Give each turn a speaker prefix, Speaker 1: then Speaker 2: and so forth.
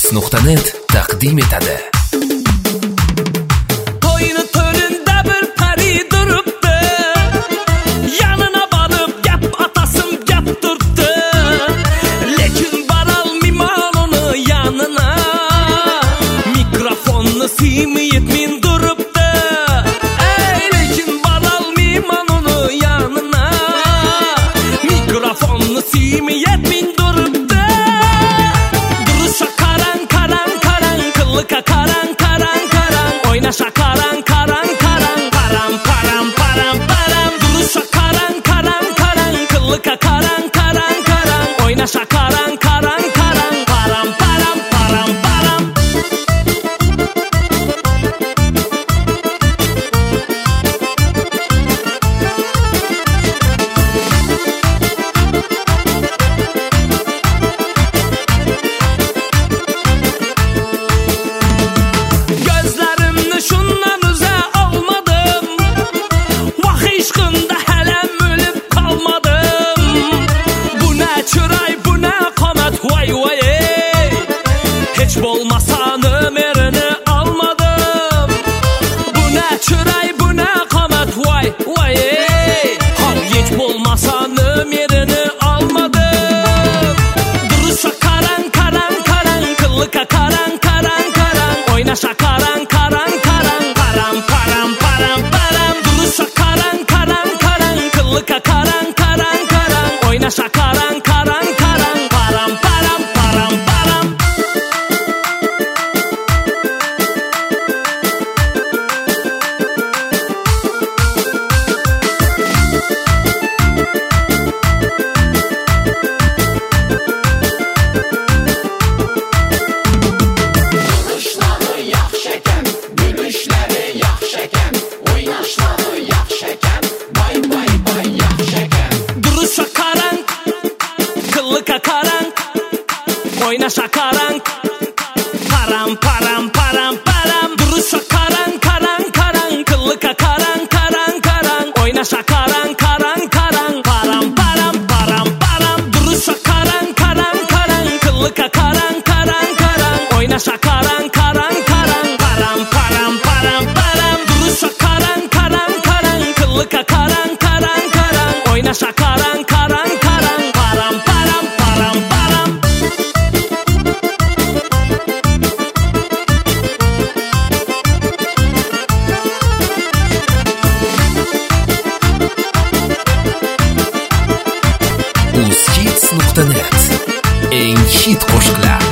Speaker 1: uzkids.net taqdim etadi.
Speaker 2: To'yni to'rinda bir pari turibdi, yanına borib gap atasim gap turibdi, lekin borolmayman uni yanına. Mikrofonni siymayib men turibdi, lekin borolmayman uni yanına. Mikrofonni siymayib men turibdi. Duruşa karan karan karan, kıllıka karan karan karan, oynaşa karan karan karan, param param param param. Duruşa karan karan karan, kıllıka karan karan karan, oynaşa karan karan karan, param param param param. Gözlerimni şundan üze almadım, vah işkında helem ölüp kalmadım. Bu ne çıray bu ne kamet vay vay ey, hiç bolmasa nömerini almadım. Bu ne çıray bu ne kamet vay vay ey, hiç bolmasa nömerini almadım. Duruşa karan karan karan, kıllıka karan karan karan, oynaşa karan karan karan, param param param param. Duruşa karan karan karan, kıllıka karan karan karan, oynaşa karan karan karan, param param param param.
Speaker 3: Duruşları yaxşı ekan, gülüşləri yaxşı ekan, oynaşları yaxşı ekan, bay bay bay yaxşı ekan.
Speaker 2: Duruşa karan, kıllıka karan, oynaşa karan, param param param param. Duruşa karan karan karan, kıllıka karan karan karan, oynaşa karan karan karan, param param param param. Duruşa karan karan karan, kıllıka karan karan karan, oynaşa karan karan karan, param param param param. Duruşa karan karan karan, kıllıka karan karan karan, oynaşa karan karan karan, param param param param.
Speaker 1: uzkids.net eng hit qo'shiqlar.